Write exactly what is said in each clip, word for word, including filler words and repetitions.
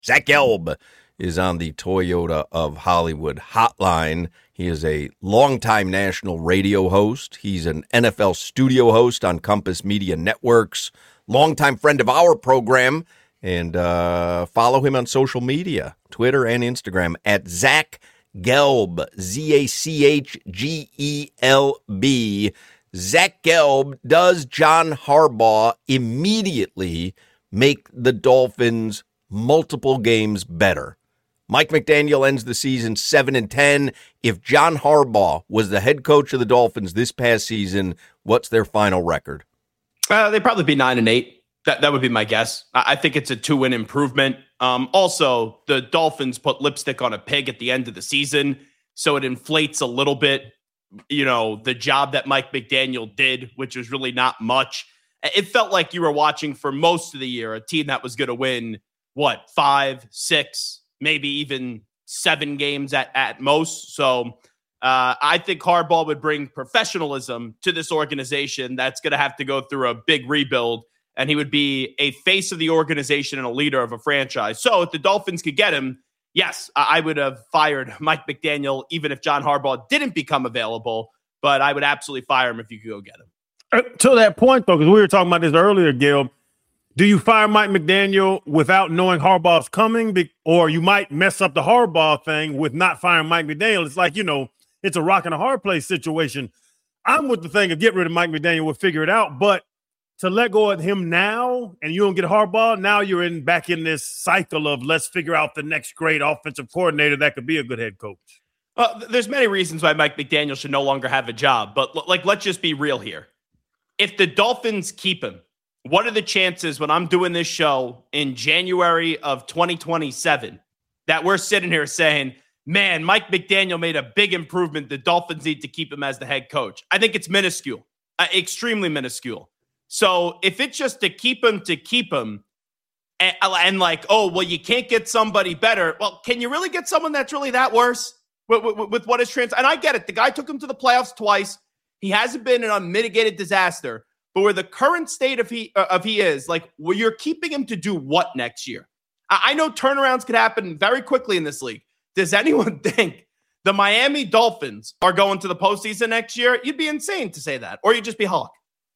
Zach Gelb is on the Toyota of Hollywood hotline. He is a longtime national radio host. He's an N F L studio host on Compass Media Networks, longtime friend of our program, and uh, follow him on social media, Twitter and Instagram, at Zach Gelb, Z A C H G E L B. Zach Gelb, does John Harbaugh immediately make the Dolphins multiple games better? Mike McDaniel ends the season seven and ten. If John Harbaugh was the head coach of the Dolphins this past season, what's their final record? Uh, they'd probably be nine and eight. That that would be my guess. I, I think it's a two-win improvement. Um, also, the Dolphins put lipstick on a pig at the end of the season, so it inflates a little bit, you know, the job that Mike McDaniel did, which was really not much. It felt like you were watching for most of the year a team that was going to win, what, five, six, maybe even seven games at, at most. So uh, I think Harbaugh would bring professionalism to this organization that's going to have to go through a big rebuild, and he would be a face of the organization and a leader of a franchise. So if the Dolphins could get him, yes, I would have fired Mike McDaniel, even if John Harbaugh didn't become available, but I would absolutely fire him if you could go get him. Uh, to that point, though, because we were talking about this earlier, Gil, do you fire Mike McDaniel without knowing Harbaugh's coming? Be- or you might mess up the Harbaugh thing with not firing Mike McDaniel. It's like, you know, it's a rock and a hard place situation. I'm with the thing of get rid of Mike McDaniel, we'll figure it out, but to let go of him now and you don't get Harbaugh, now you're in back in this cycle of let's figure out the next great offensive coordinator that could be a good head coach. Uh, there's many reasons why Mike McDaniel should no longer have a job, but like, let's just be real here. If the Dolphins keep him, what are the chances when I'm doing this show in January of twenty twenty-seven that we're sitting here saying, man, Mike McDaniel made a big improvement. The Dolphins need to keep him as the head coach. I think it's minuscule, uh, extremely minuscule. So if it's just to keep him to keep him and, and like, oh, well, you can't get somebody better. Well, can you really get someone that's really that worse with, with, with what is trans? And I get it. The guy took him to the playoffs twice. He hasn't been an unmitigated disaster, but where the current state of he, uh, of he is, like, well, you're keeping him to do what next year? I, I know turnarounds could happen very quickly in this league. Does anyone think the Miami Dolphins are going to the postseason next year? You'd be insane to say that, or you'd just be Hawk.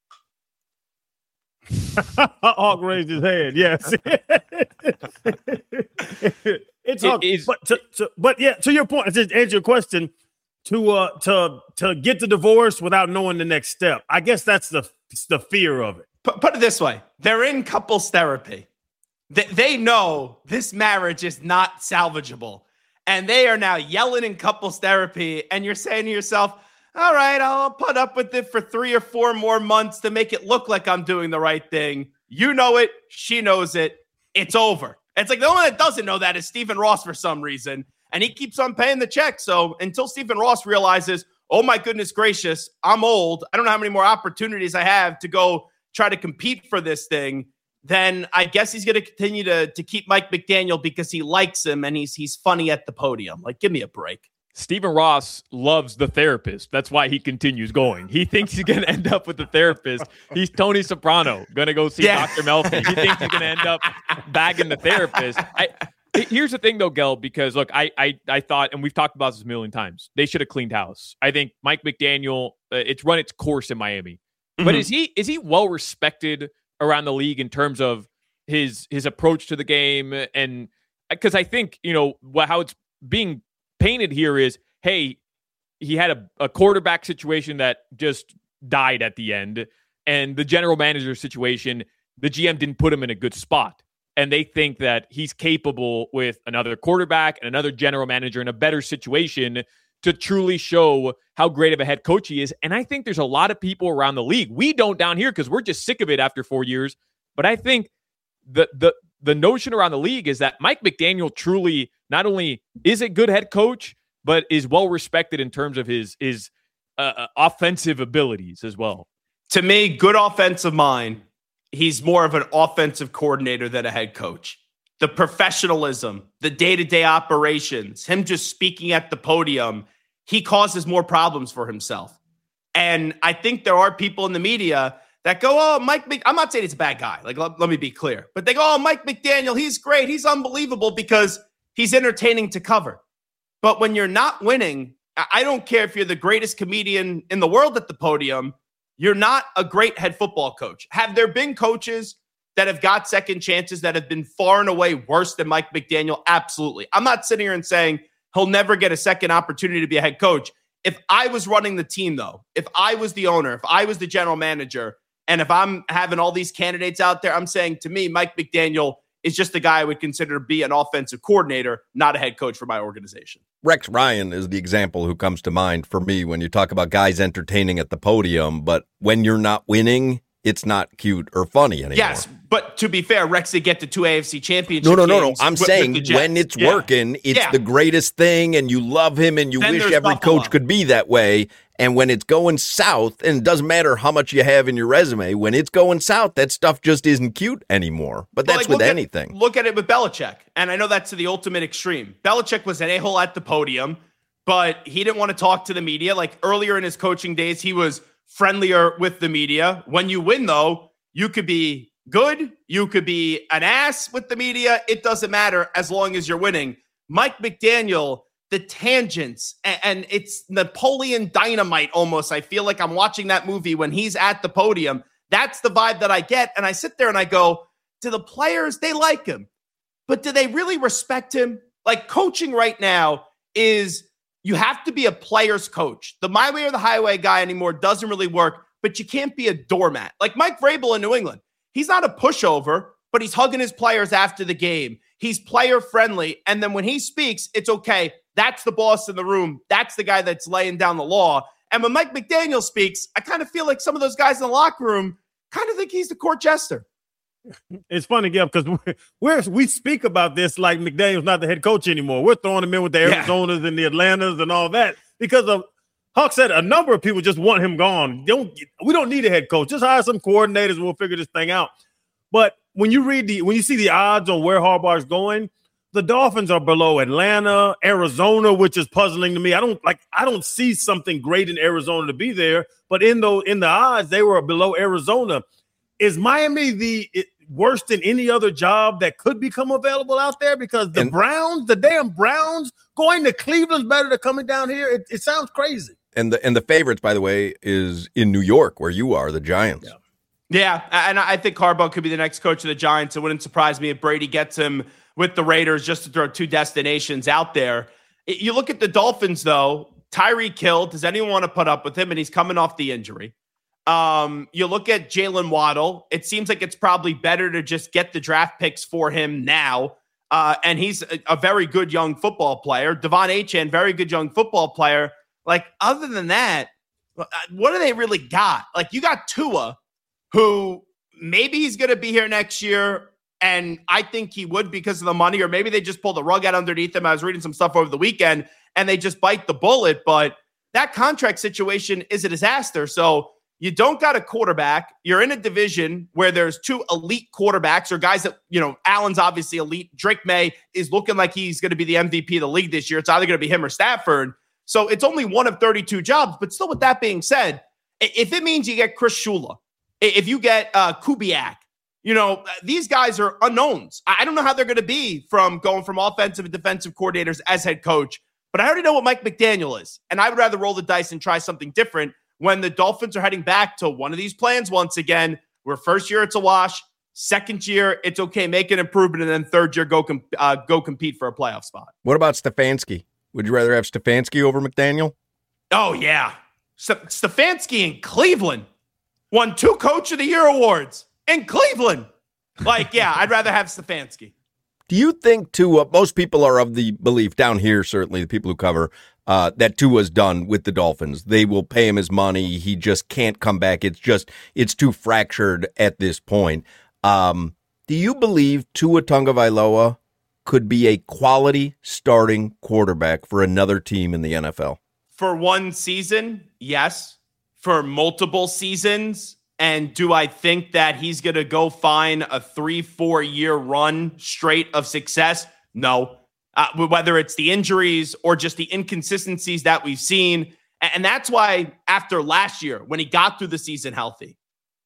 Hawk raised his hand. Yes, it's Hawk. It but, to, to, but yeah, to your point, to answer your question, to uh, to to get the divorce without knowing the next step. I guess that's the the fear of it. Put, put it this way: they're in couples therapy. They, they know this marriage is not salvageable, and they are now yelling in couples therapy. And you're saying to yourself, all right, I'll put up with it for three or four more months to make it look like I'm doing the right thing. You know it. She knows it. It's over. It's like the only one that doesn't know that is Stephen Ross for some reason, and he keeps on paying the check. So until Stephen Ross realizes, oh, my goodness gracious, I'm old. I don't know how many more opportunities I have to go try to compete for this thing, then I guess he's going to continue to to keep Mike McDaniel because he likes him and he's he's funny at the podium. Like, give me a break. Stephen Ross loves the therapist. That's why he continues going. He thinks he's going to end up with the therapist. He's Tony Soprano, going to go see yeah. Doctor Melfi. He thinks he's going to end up bagging the therapist. I, here's the thing, though, Gel, because, look, I, I I thought, and we've talked about this a million times, they should have cleaned house. I think Mike McDaniel, uh, it's run its course in Miami. Mm-hmm. But is he is he well-respected around the league in terms of his his approach to the game? And because I think, you know, how it's being painted here is, hey, he had a, a quarterback situation that just died at the end, and the general manager situation, the G M didn't put him in a good spot, and they think that he's capable with another quarterback and another general manager in a better situation to truly show how great of a head coach he is. And I think there's a lot of people around the league, we don't down here because we're just sick of it after four years, but I think the the the notion around the league is that Mike McDaniel truly not only is a good head coach, but is well respected in terms of his his uh, offensive abilities as well. To me, good offensive mind. He's more of an offensive coordinator than a head coach. The professionalism, the day-to-day operations, him just speaking at the podium, he causes more problems for himself. And I think there are people in the media that go, oh, Mike, Mc-. I'm not saying he's a bad guy. Like, let, let me be clear. But they go, oh, Mike McDaniel, he's great. He's unbelievable because he's entertaining to cover. But when you're not winning, I don't care if you're the greatest comedian in the world at the podium, you're not a great head football coach. Have there been coaches that have got second chances that have been far and away worse than Mike McDaniel? Absolutely. I'm not sitting here and saying he'll never get a second opportunity to be a head coach. If I was running the team, though, if I was the owner, if I was the general manager, and if I'm having all these candidates out there, I'm saying to me, Mike McDaniel is just the guy I would consider to be an offensive coordinator, not a head coach for my organization. Rex Ryan is the example who comes to mind for me when you talk about guys entertaining at the podium, but when you're not winning, it's not cute or funny anymore. Yes, but to be fair, Rex did get to two A F C championship No, no, no, no. games I'm with, saying with the Jets. when it's yeah. working, it's yeah. the greatest thing, and you love him, and you Then wish there's every Buffalo. coach could be that way. And when it's going south, and it doesn't matter how much you have in your resume, when it's going south, that stuff just isn't cute anymore. But Well, that's like, with look anything. At, look at it with Belichick. And I know that's to the ultimate extreme. Belichick was an a-hole at the podium, but he didn't want to talk to the media. Like earlier in his coaching days, he was friendlier with the media. When you win, though, you could be good. You could be an ass with the media. It doesn't matter as long as you're winning. Mike McDaniel, the tangents, and, and it's Napoleon Dynamite almost. I feel like I'm watching that movie when he's at the podium. That's the vibe that I get. And I sit there and I go, to the players, they like him. But do they really respect him? Like coaching right now is you have to be a player's coach. The my way or the highway guy anymore doesn't really work, but you can't be a doormat. Like Mike Vrabel in New England. He's not a pushover, but he's hugging his players after the game. He's player friendly. And then when he speaks, it's okay. That's the boss in the room. That's the guy that's laying down the law. And when Mike McDaniel speaks, I kind of feel like some of those guys in the locker room kind of think he's the court jester. It's funny, Gav, because we're, we're, we speak about this like McDaniel's not the head coach anymore. We're throwing him in with the Arizonas yeah. and the Atlantas and all that because of Huck said a number of people just want him gone. Don't we don't need a head coach. Just hire some coordinators and we'll figure this thing out. But when you read the when you see the odds on where Harbaugh is going, the Dolphins are below Atlanta, Arizona, which is puzzling to me. I don't like I don't see something great in Arizona to be there, but in the in the odds they were below Arizona. Is Miami the it, worse than any other job that could become available out there? Because the and, Browns, the damn Browns, going to Cleveland's better than coming down here. It, it sounds crazy. And the and the favorites, by the way, is in New York, where you are, the Giants. Yeah. Yeah, and I think Harbaugh could be the next coach of the Giants. It wouldn't surprise me if Brady gets him with the Raiders just to throw two destinations out there. You look at the Dolphins, though. Tyreek Hill, does anyone want to put up with him? And he's coming off the injury. Um, you look at Jalen Waddle. It seems like it's probably better to just get the draft picks for him now. Uh, and he's a, a very good young football player. Devon Achane, very good young football player. Like, other than that, what do they really got? Like, you got Tua, who maybe he's going to be here next year, and I think he would because of the money, or maybe they just pull the rug out underneath him. I was reading some stuff over the weekend, and they just bite the bullet, but that contract situation is a disaster. So you don't got a quarterback. You're in a division where there's two elite quarterbacks or guys that, you know, Allen's obviously elite. Drake May is looking like he's going to be the M V P of the league this year. It's either going to be him or Stafford. So it's only one of thirty-two jobs, but still with that being said, if it means you get Chris Shula, if you get uh, Kubiak, you know, these guys are unknowns. I don't know how they're going to be from going from offensive and defensive coordinators as head coach, but I already know what Mike McDaniel is. And I would rather roll the dice and try something different when the Dolphins are heading back to one of these plans once again, where first year it's a wash, second year it's okay, make an improvement, and then third year go, com- uh, go compete for a playoff spot. What about Stefanski? Would you rather have Stefanski over McDaniel? Oh, yeah. St- Stefanski in Cleveland. Won two Coach of the Year awards in Cleveland. Like, yeah, I'd rather have Stefanski. Do you think Tua, most people are of the belief down here, certainly the people who cover, uh, that Tua's done with the Dolphins. They will pay him his money. He just can't come back. It's just, it's too fractured at this point. Um, do you believe Tua Tagovailoa could be a quality starting quarterback for another team in the N F L? For one season, yes. For multiple seasons, and do I think that he's going to go find a three, four year run straight of success? No. Uh, whether it's the injuries or just the inconsistencies that we've seen. And that's why after last year, when he got through the season healthy,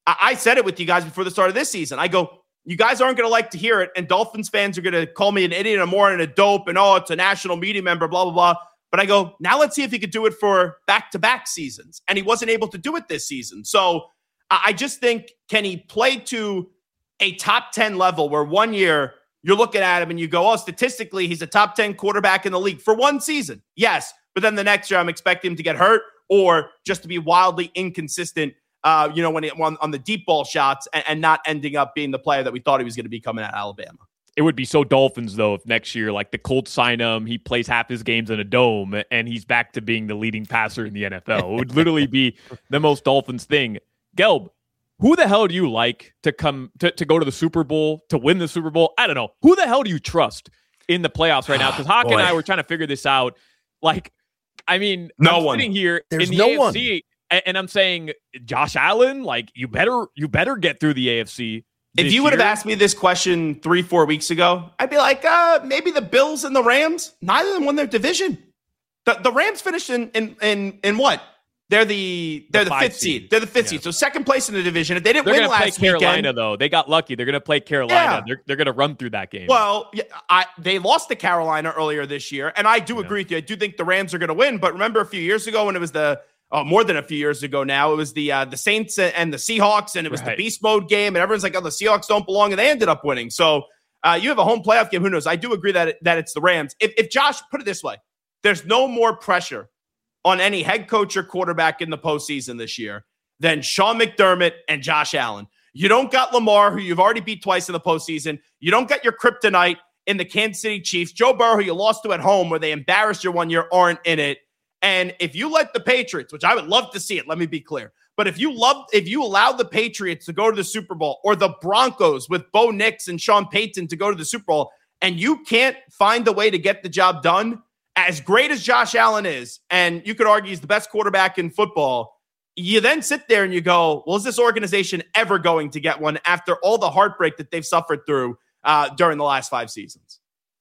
I, I said it with you guys before the start of this season. I go, you guys aren't going to like to hear it, and Dolphins fans are going to call me an idiot, a moron, and a dope, and oh, it's a national media member, blah, blah, blah. But I go, now let's see if he could do it for back-to-back seasons. And he wasn't able to do it this season. So I, I just think, can he play to a top ten level where one year you're looking at him and you go, oh, statistically, he's a top ten quarterback in the league for one season. Yes, but then the next year I'm expecting him to get hurt or just to be wildly inconsistent, uh, you know, when he, on, on the deep ball shots and, and not ending up being the player that we thought he was going to be coming out of Alabama. It would be so Dolphins, though, if next year, like the Colts sign him, he plays half his games in a dome, and he's back to being the leading passer in the N F L. It would literally be the most Dolphins thing. Gelb, who the hell do you like to come to, to go to the Super Bowl, to win the Super Bowl? I don't know. Who the hell do you trust in the playoffs right now? Because Hawk and I were trying to figure this out. Like, I mean, no I'm one. sitting here There's in the no A F C, one. and I'm saying, Josh Allen, like, you better you better get through the A F C. If you would have asked me this question three, four weeks ago, I'd be like, uh, maybe the Bills and the Rams. Neither of them won their division. The, the Rams finished in, in in in what? They're the they're the, the fifth seed. seed. They're the fifth yeah. seed. So second place in the division. If they didn't they're win gonna last play Carolina, weekend, though. They got lucky. They're going to play Carolina. Yeah. They're they're going to run through that game. Well, I, they lost to Carolina earlier this year, and I do yeah. agree with you. I do think the Rams are going to win. But remember a few years ago when it was the Oh, more than a few years ago now. It was the uh, the Saints and the Seahawks, and it was right. the beast mode game, and everyone's like, oh, the Seahawks don't belong, and they ended up winning. So uh, you have a home playoff game. Who knows? I do agree that, it, that it's the Rams. If, if Josh, put it this way, there's no more pressure on any head coach or quarterback in the postseason this year than Sean McDermott and Josh Allen. You don't got Lamar, who you've already beat twice in the postseason. You don't got your kryptonite in the Kansas City Chiefs. Joe Burrow, who you lost to at home, where they embarrassed you one year, aren't in it. And if you let the Patriots, which I would love to see it, let me be clear, but if you love, if you allow the Patriots to go to the Super Bowl, or the Broncos with Bo Nix and Sean Payton to go to the Super Bowl, and you can't find a way to get the job done, as great as Josh Allen is, and you could argue he's the best quarterback in football, you then sit there and you go, well, is this organization ever going to get one after all the heartbreak that they've suffered through uh, during the last five seasons?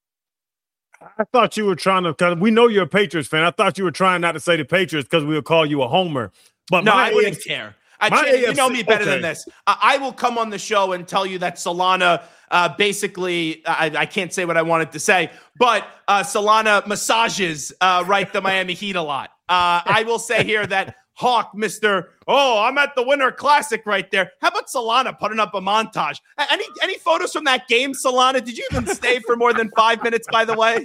I thought you were trying to, because we know you're a Patriots fan. I thought you were trying not to say the Patriots because we would call you a homer. But no, I wouldn't A F C, care. I try, you know me better okay. than this. I, I will come on the show and tell you that Solana uh, basically, I, I can't say what I wanted to say, but uh, Solana massages uh, right the Miami Heat a lot. Uh, I will say here that Hawk, Mister Oh, I'm at the Winter Classic right there. How about Solana putting up a montage? Any any photos from that game, Solana? Did you even stay for more than five minutes, by the way?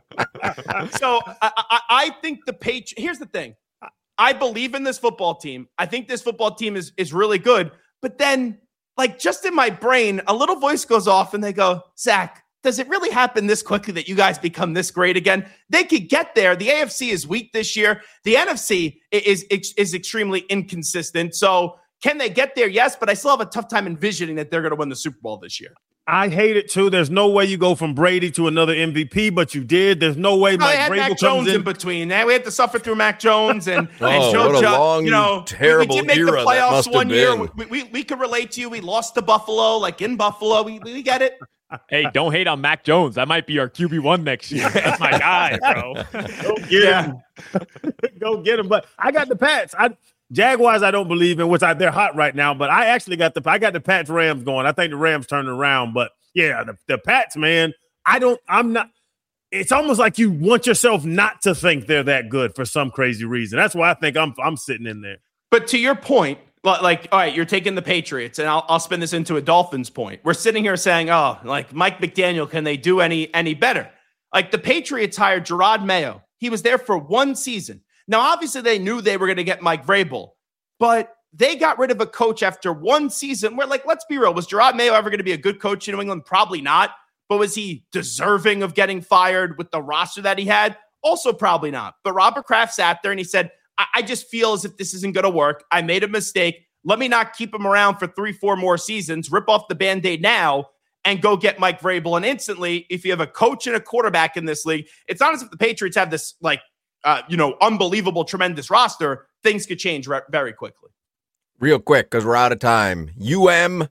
So I, I, I think the Patriots, here's the thing. I believe in this football team. I think this football team is, is really good. But then, like, just in my brain, a little voice goes off and they go, Zach, does it really happen this quickly that you guys become this great again? They could get there. The A F C is weak this year. The N F C is, is, is extremely inconsistent. So can they get there? Yes, but I still have a tough time envisioning that they're going to win the Super Bowl this year. I hate it too. There's no way you go from Brady to another M V P, but you did. There's no way no, Mike had Vrabel Mac comes Jones in. in. in between. We had to suffer through Mac Jones and, oh, and Joe what a Judge. long, you know, terrible we, we did make era the playoffs one year. Been. We, we we could relate to you. We lost to Buffalo, like in Buffalo. We we get it. Hey, don't hate on Mac Jones. That might be our Q B one next year. That's my guy, bro. Go get yeah. him. Go get him. But I got the Pats. I Jaguars I don't believe in, which I, they're hot right now. But I actually got the I got the Pats Rams going. I think the Rams turning around. But yeah, the, the Pats, man. I don't. I'm not. It's almost like you want yourself not to think they're that good for some crazy reason. That's why I think I'm I'm sitting in there. But to your point, like, all right, you're taking the Patriots, and I'll I'll spin this into a Dolphins point. We're sitting here saying, oh, like Mike McDaniel, can they do any any better? Like the Patriots hired Gerard Mayo. He was there for one season. Now, obviously, they knew they were going to get Mike Vrabel, but they got rid of a coach after one season where, like, let's be real. Was Gerard Mayo ever going to be a good coach in New England? Probably not. But was he deserving of getting fired with the roster that he had? Also probably not. But Robert Kraft sat there and he said, I, I just feel as if this isn't going to work. I made a mistake. Let me not keep him around for three, four more seasons. Rip off the Band-Aid now and go get Mike Vrabel. And instantly, if you have a coach and a quarterback in this league, it's not as if the Patriots have this, like, uh, you know, unbelievable, tremendous roster. Things could change re- very quickly. Real quick, because we're out of time. U M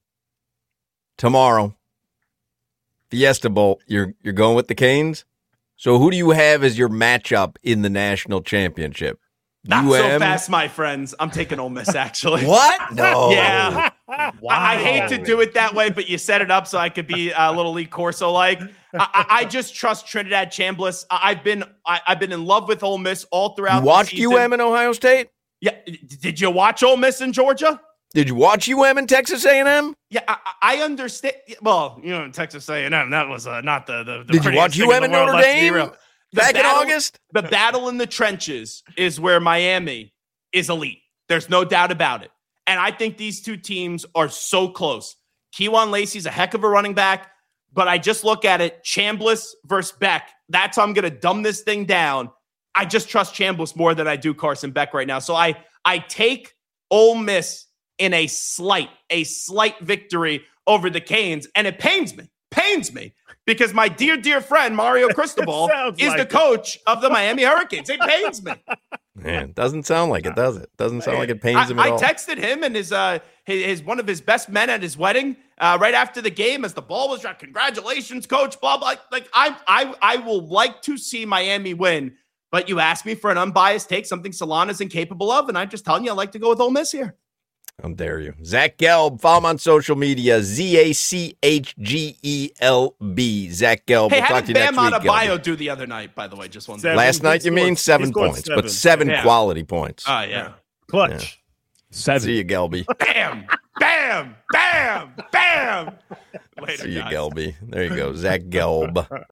tomorrow. Fiesta Bowl. You're you're going with the Canes? So who do you have as your matchup in the national championship? Not U M. so fast, my friends. I'm taking Ole Miss, actually. What? No. Yeah. Wow. I, I hate to do it that way, but you set it up so I could be a little Lee Corso-like. I, I, I just trust Trinidad Chambliss. I, I've been I, I've been in love with Ole Miss all throughout You watched the season. U M and Ohio State? Yeah. Did you watch Ole Miss in Georgia? Did you watch U M and Texas A and M? Yeah, I, I understand. Well, you know, Texas A and M, that was uh, not the, the, the Did you watch prettiest thing U M in the and world, Notre let's be Dame real. The back in battle- August? The battle in the trenches is where Miami is elite. There's no doubt about it. And I think these two teams are so close. Kejuan Lacey's a heck of a running back, but I just look at it, Chambliss versus Beck. That's how I'm going to dumb this thing down. I just trust Chambliss more than I do Carson Beck right now. So I I take Ole Miss in a slight, a slight victory over the Canes, and it pains me, pains me, because my dear, dear friend Mario Cristobal is like the it. coach of the Miami Hurricanes. It pains me. Man, it doesn't sound like it, does it? Doesn't sound like it pains him at I, I all. texted him and his, uh, his, his one of his best men at his wedding uh, right after the game as the ball was dropped. Congratulations, coach. Blah blah. Like I, I, I will like to see Miami win, but you asked me for an unbiased take, something Solana's incapable of, and I'm just telling you, I like to go with Ole Miss here. How dare you? Zach Gelb, follow him on social media, Z A C H G E L B. Zach Gelb. Hey, We'll how talk to did you next Bam week, Adebayo Gelby. do the other night, by the way? Just one Seven. Last night, He you mean scored- seven he scored points, seven. but seven Yeah. quality points. Oh, yeah. Clutch. Seven. See you, Gelby. Bam, bam, bam, bam. Later, See you, guys. Gelby. There you go. Zach Gelb.